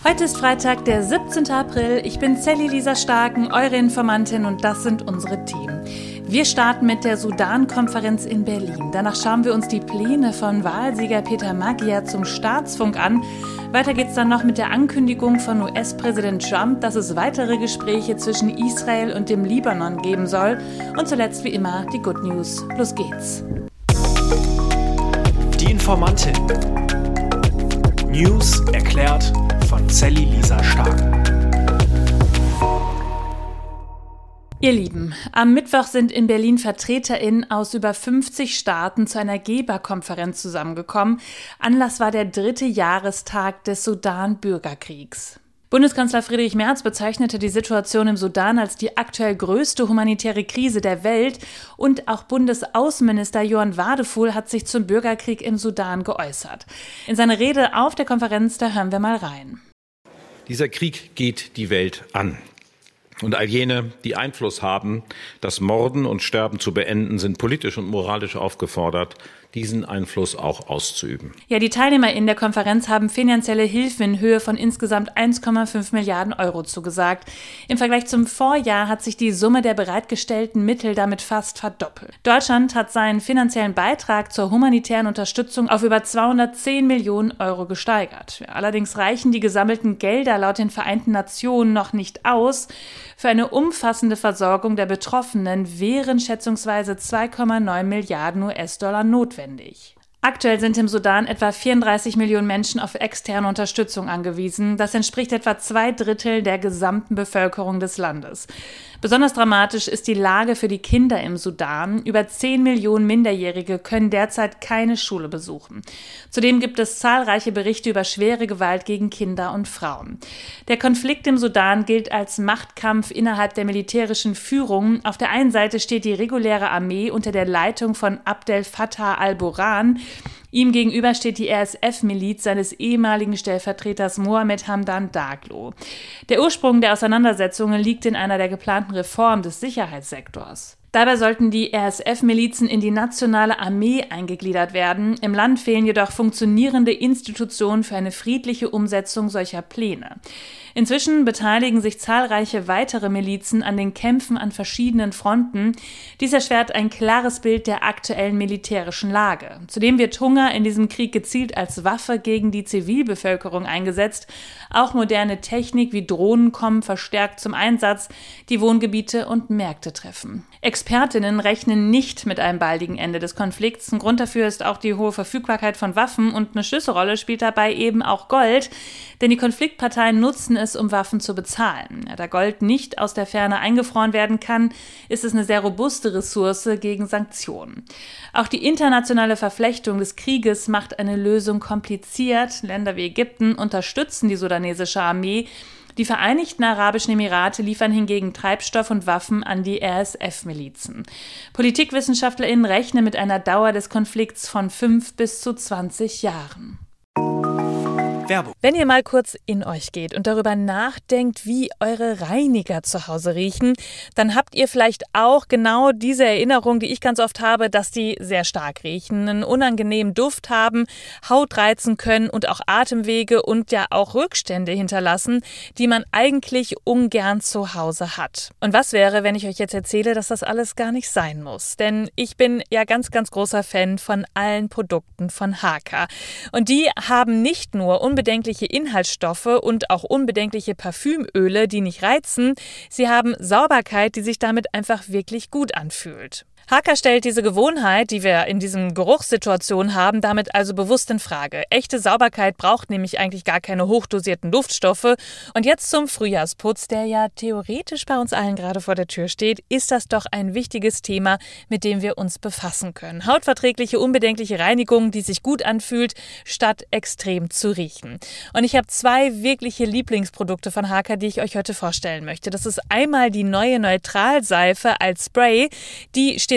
Heute ist Freitag, der 17. April. Ich bin Sally Lisa Starken, eure Informantin, und das sind unsere Themen. Wir starten mit der Sudan-Konferenz in Berlin. Danach schauen wir uns die Pläne von Wahlsieger Peter Maggia zum Staatsfunk an. Weiter geht's dann noch mit der Ankündigung von US-Präsident Trump, dass es weitere Gespräche zwischen Israel und dem Libanon geben soll. Und zuletzt wie immer die Good News. Los geht's. Die Informantin. News erklärt von Sally Lisa Starken. Ihr Lieben, am Mittwoch sind in Berlin VertreterInnen aus über 50 Staaten zu einer Geberkonferenz zusammengekommen. Anlass war der 3. Jahrestag des Sudan-Bürgerkriegs. Bundeskanzler Friedrich Merz bezeichnete die Situation im Sudan als die aktuell größte humanitäre Krise der Welt, und auch Bundesaußenminister Johann Wadefuhl hat sich zum Bürgerkrieg im Sudan geäußert. In seiner Rede auf der Konferenz, da hören wir mal rein. Dieser Krieg geht die Welt an. Und all jene, die Einfluss haben, das Morden und Sterben zu beenden, sind politisch und moralisch aufgefordert, diesen Einfluss auch auszuüben. Ja, die TeilnehmerInnen der Konferenz haben finanzielle Hilfen in Höhe von insgesamt 1,5 Milliarden Euro zugesagt. Im Vergleich zum Vorjahr hat sich die Summe der bereitgestellten Mittel damit fast verdoppelt. Deutschland hat seinen finanziellen Beitrag zur humanitären Unterstützung auf über 210 Millionen Euro gesteigert. Allerdings reichen die gesammelten Gelder laut den Vereinten Nationen noch nicht aus. Für eine umfassende Versorgung der Betroffenen wären schätzungsweise 2,9 Milliarden US-Dollar notwendig. Aktuell sind im Sudan etwa 34 Millionen Menschen auf externe Unterstützung angewiesen. Das entspricht etwa 2/3 der gesamten Bevölkerung des Landes. Besonders dramatisch ist die Lage für die Kinder im Sudan. Über 10 Millionen Minderjährige können derzeit keine Schule besuchen. Zudem gibt es zahlreiche Berichte über schwere Gewalt gegen Kinder und Frauen. Der Konflikt im Sudan gilt als Machtkampf innerhalb der militärischen Führung. Auf der einen Seite steht die reguläre Armee unter der Leitung von Abdel Fattah al-Burhan. Ihm gegenüber steht die RSF-Miliz seines ehemaligen Stellvertreters Mohamed Hamdan Daglo. Der Ursprung der Auseinandersetzungen liegt in einer der geplanten Reformen des Sicherheitssektors. Dabei sollten die RSF-Milizen in die nationale Armee eingegliedert werden. Im Land fehlen jedoch funktionierende Institutionen für eine friedliche Umsetzung solcher Pläne. Inzwischen beteiligen sich zahlreiche weitere Milizen an den Kämpfen an verschiedenen Fronten. Dies erschwert ein klares Bild der aktuellen militärischen Lage. Zudem wird Hunger in diesem Krieg gezielt als Waffe gegen die Zivilbevölkerung eingesetzt. Auch moderne Technik wie Drohnen kommen verstärkt zum Einsatz, die Wohngebiete und Märkte treffen. Expertinnen rechnen nicht mit einem baldigen Ende des Konflikts. Ein Grund dafür ist auch die hohe Verfügbarkeit von Waffen, und eine Schlüsselrolle spielt dabei eben auch Gold, denn die Konfliktparteien nutzen es, um Waffen zu bezahlen. Da Gold nicht aus der Ferne eingefroren werden kann, ist es eine sehr robuste Ressource gegen Sanktionen. Auch die internationale Verflechtung des Krieges macht eine Lösung kompliziert. Länder wie Ägypten unterstützen die sudanesische Armee. Die Vereinigten Arabischen Emirate liefern hingegen Treibstoff und Waffen an die RSF-Milizen. PolitikwissenschaftlerInnen rechnen mit einer Dauer des Konflikts von 5 bis zu 20 Jahren. Werbung. Wenn ihr mal kurz in euch geht und darüber nachdenkt, wie eure Reiniger zu Hause riechen, dann habt ihr vielleicht auch genau diese Erinnerung, die ich ganz oft habe, dass die sehr stark riechen, einen unangenehmen Duft haben, Haut reizen können und auch Atemwege und ja auch Rückstände hinterlassen, die man eigentlich ungern zu Hause hat. Und was wäre, wenn ich euch jetzt erzähle, dass das alles gar nicht sein muss? Denn ich bin ja ganz, ganz großer Fan von allen Produkten von Haka. Und die haben nicht nur unbedenkliche Inhaltsstoffe und auch unbedenkliche Parfümöle, die nicht reizen. Sie haben Sauberkeit, die sich damit einfach wirklich gut anfühlt. Haka stellt diese Gewohnheit, die wir in diesen Geruchssituationen haben, damit also bewusst in Frage. Echte Sauberkeit braucht nämlich eigentlich gar keine hochdosierten Duftstoffe. Und jetzt zum Frühjahrsputz, der ja theoretisch bei uns allen gerade vor der Tür steht, ist das doch ein wichtiges Thema, mit dem wir uns befassen können. Hautverträgliche, unbedenkliche Reinigung, die sich gut anfühlt, statt extrem zu riechen. Und ich habe 2 wirkliche Lieblingsprodukte von Haka, die ich euch heute vorstellen möchte. Das ist einmal die neue Neutralseife als Spray. Die steht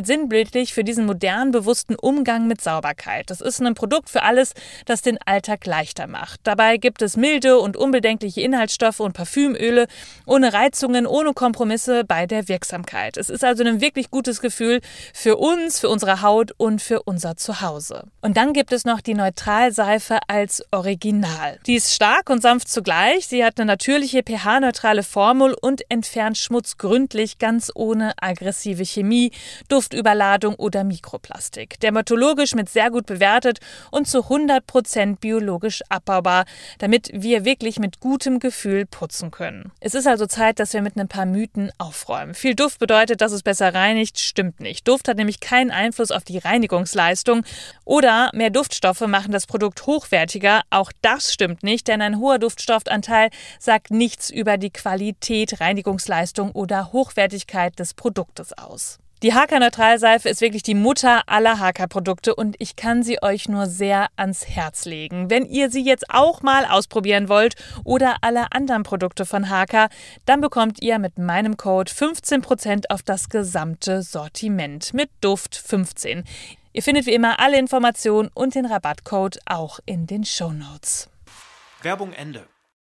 steht sinnbildlich für diesen modernen, bewussten Umgang mit Sauberkeit. Das ist ein Produkt für alles, das den Alltag leichter macht. Dabei gibt es milde und unbedenkliche Inhaltsstoffe und Parfümöle, ohne Reizungen, ohne Kompromisse bei der Wirksamkeit. Es ist also ein wirklich gutes Gefühl für uns, für unsere Haut und für unser Zuhause. Und dann gibt es noch die Neutralseife als Original. Die ist stark und sanft zugleich. Sie hat eine natürliche pH-neutrale Formel und entfernt Schmutz gründlich, ganz ohne aggressive Chemie, Duftüberladung oder Mikroplastik. Dermatologisch mit sehr gut bewertet und zu 100% biologisch abbaubar, damit wir wirklich mit gutem Gefühl putzen können. Es ist also Zeit, dass wir mit ein paar Mythen aufräumen. Viel Duft bedeutet, dass es besser reinigt, stimmt nicht. Duft hat nämlich keinen Einfluss auf die Reinigungsleistung. Oder mehr Duftstoffe machen das Produkt hochwertiger. Auch das stimmt nicht, denn ein hoher Duftstoffanteil sagt nichts über die Qualität, Reinigungsleistung oder Hochwertigkeit des Produktes aus. Die Haaker-Neutralseife ist wirklich die Mutter aller Haaker-Produkte und ich kann sie euch nur sehr ans Herz legen. Wenn ihr sie jetzt auch mal ausprobieren wollt oder alle anderen Produkte von Haaker, dann bekommt ihr mit meinem Code 15% auf das gesamte Sortiment mit Duft 15. Ihr findet wie immer alle Informationen und den Rabattcode auch in den Shownotes. Werbung Ende.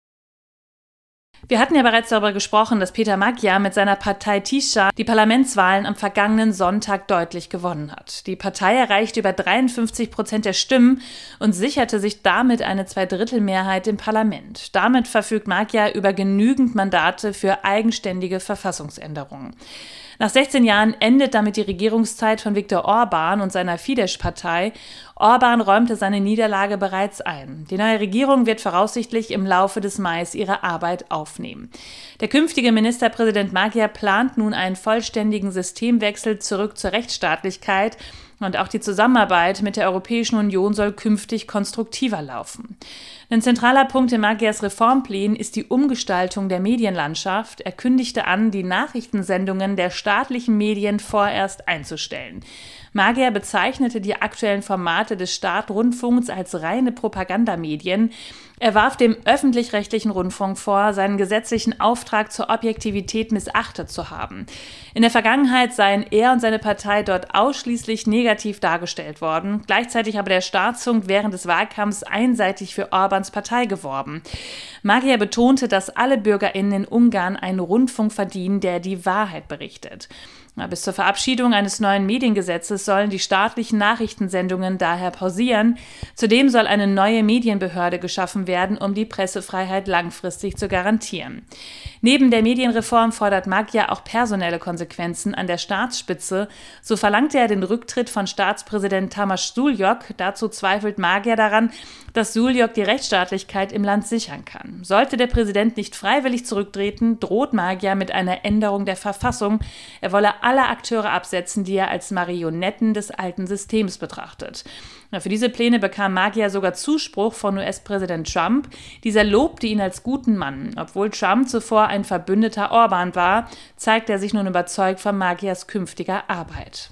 Wir hatten ja bereits darüber gesprochen, dass Peter Magyar mit seiner Partei Tisha die Parlamentswahlen am vergangenen Sonntag deutlich gewonnen hat. Die Partei erreichte über 53% der Stimmen und sicherte sich damit eine Zweidrittelmehrheit im Parlament. Damit verfügt Magyar über genügend Mandate für eigenständige Verfassungsänderungen. Nach 16 Jahren endet damit die Regierungszeit von Viktor Orbán und seiner Fidesz-Partei. Orbán räumte seine Niederlage bereits ein. Die neue Regierung wird voraussichtlich im Laufe des Mai ihre Arbeit aufnehmen. Der künftige Ministerpräsident Magyar plant nun einen vollständigen Systemwechsel zurück zur Rechtsstaatlichkeit. Und auch die Zusammenarbeit mit der Europäischen Union soll künftig konstruktiver laufen. Ein zentraler Punkt in Magyars Reformplänen ist die Umgestaltung der Medienlandschaft. Er kündigte an, die Nachrichtensendungen der staatlichen Medien vorerst einzustellen. Magyar bezeichnete die aktuellen Formate des Staatsrundfunks als reine Propagandamedien. Er warf dem öffentlich-rechtlichen Rundfunk vor, seinen gesetzlichen Auftrag zur Objektivität missachtet zu haben. In der Vergangenheit seien er und seine Partei dort ausschließlich negativ dargestellt worden. Gleichzeitig habe der Staatsfunk während des Wahlkampfs einseitig für Orbáns Partei geworben. Magyar betonte, dass alle BürgerInnen in Ungarn einen Rundfunk verdienen, der die Wahrheit berichtet. Bis zur Verabschiedung eines neuen Mediengesetzes sollen die staatlichen Nachrichtensendungen daher pausieren. Zudem soll eine neue Medienbehörde geschaffen werden, um die Pressefreiheit langfristig zu garantieren. Neben der Medienreform fordert Magyar auch personelle Konsequenzen an der Staatsspitze. So verlangte er den Rücktritt von Staatspräsident Tamás Szúlyog. Dazu zweifelt Magyar daran, dass Szúlyog die Rechtsstaatlichkeit im Land sichern kann. Sollte der Präsident nicht freiwillig zurücktreten, droht Magyar mit einer Änderung der Verfassung. Er wolle alle Akteure absetzen, die er als Marionetten des alten Systems betrachtet. Für diese Pläne bekam Magyar sogar Zuspruch von US-Präsident Trump. Dieser lobte ihn als guten Mann. Obwohl Trump zuvor ein Verbündeter Orbán war, zeigt er sich nun überzeugt von Magyars künftiger Arbeit.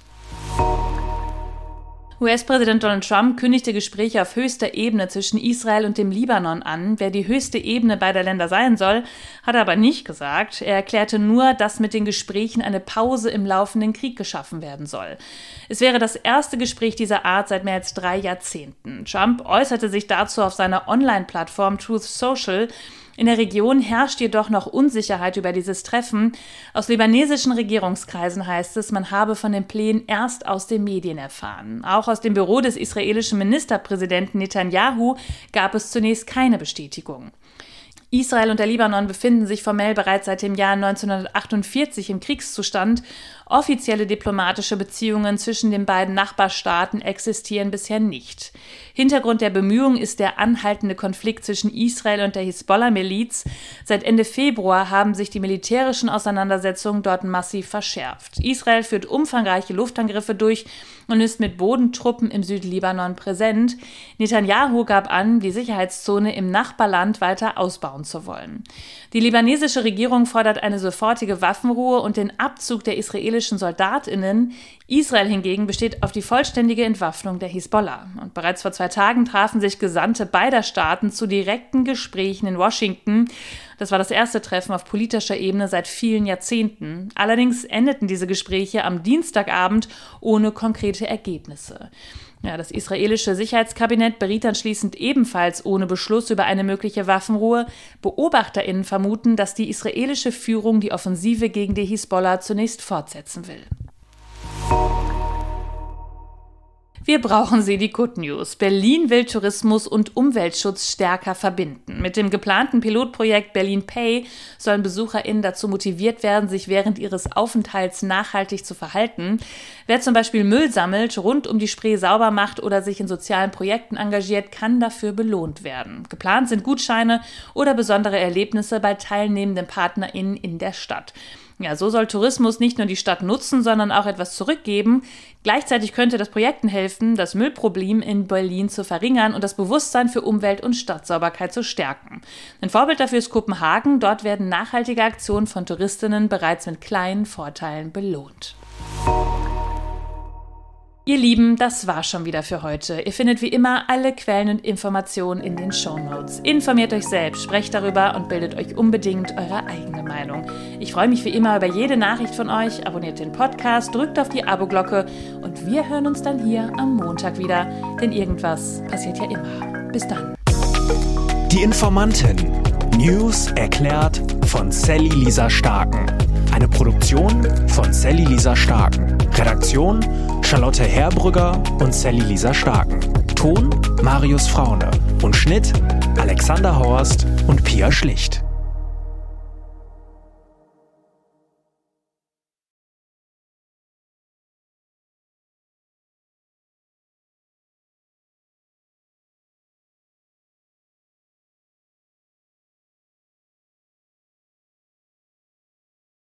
US-Präsident Donald Trump kündigte Gespräche auf höchster Ebene zwischen Israel und dem Libanon an. Wer die höchste Ebene beider Länder sein soll, hat er aber nicht gesagt. Er erklärte nur, dass mit den Gesprächen eine Pause im laufenden Krieg geschaffen werden soll. Es wäre das erste Gespräch dieser Art seit mehr als 3 Jahrzehnten. Trump äußerte sich dazu auf seiner Online-Plattform Truth Social. In der Region herrscht jedoch noch Unsicherheit über dieses Treffen. Aus libanesischen Regierungskreisen heißt es, man habe von den Plänen erst aus den Medien erfahren. Auch aus dem Büro des israelischen Ministerpräsidenten Netanyahu gab es zunächst keine Bestätigung. Israel und der Libanon befinden sich formell bereits seit dem Jahr 1948 im Kriegszustand. Offizielle diplomatische Beziehungen zwischen den beiden Nachbarstaaten existieren bisher nicht. Hintergrund der Bemühungen ist der anhaltende Konflikt zwischen Israel und der Hisbollah-Miliz. Seit Ende Februar haben sich die militärischen Auseinandersetzungen dort massiv verschärft. Israel führt umfangreiche Luftangriffe durch und ist mit Bodentruppen im Südlibanon präsent. Netanyahu gab an, die Sicherheitszone im Nachbarland weiter ausbauen zu wollen. Die libanesische Regierung fordert eine sofortige Waffenruhe und den Abzug der israelischen SoldatInnen. Israel hingegen besteht auf die vollständige Entwaffnung der Hisbollah. Und bereits vor 2 Tagen trafen sich Gesandte beider Staaten zu direkten Gesprächen in Washington. Das war das erste Treffen auf politischer Ebene seit vielen Jahrzehnten. Allerdings endeten diese Gespräche am Dienstagabend ohne konkrete Ergebnisse. Ja, das israelische Sicherheitskabinett beriet anschließend ebenfalls ohne Beschluss über eine mögliche Waffenruhe. BeobachterInnen vermuten, dass die israelische Führung die Offensive gegen die Hisbollah zunächst fortsetzen will. Wir brauchen sie, die Good News. Berlin will Tourismus und Umweltschutz stärker verbinden. Mit dem geplanten Pilotprojekt Berlin Pay sollen BesucherInnen dazu motiviert werden, sich während ihres Aufenthalts nachhaltig zu verhalten. Wer zum Beispiel Müll sammelt, rund um die Spree sauber macht oder sich in sozialen Projekten engagiert, kann dafür belohnt werden. Geplant sind Gutscheine oder besondere Erlebnisse bei teilnehmenden PartnerInnen in der Stadt. Ja, so soll Tourismus nicht nur die Stadt nutzen, sondern auch etwas zurückgeben. Gleichzeitig könnte das Projekten helfen, das Müllproblem in Berlin zu verringern und das Bewusstsein für Umwelt- und Stadtsauberkeit zu stärken. Ein Vorbild dafür ist Kopenhagen. Dort werden nachhaltige Aktionen von Touristinnen bereits mit kleinen Vorteilen belohnt. Ihr Lieben, das war schon wieder für heute. Ihr findet wie immer alle Quellen und Informationen in den Shownotes. Informiert euch selbst, sprecht darüber und bildet euch unbedingt eure eigene Meinung. Ich freue mich wie immer über jede Nachricht von euch. Abonniert den Podcast, drückt auf die Abo-Glocke und wir hören uns dann hier am Montag wieder. Denn irgendwas passiert ja immer. Bis dann. Die Informantin. News erklärt von Sally Lisa Starken. Eine Produktion von Sally Lisa Starken. Redaktion Charlotte Herbrügger und Sally Lisa Starken. Ton Marius Fraune und Schnitt Alexander Horst und Pia Schlicht.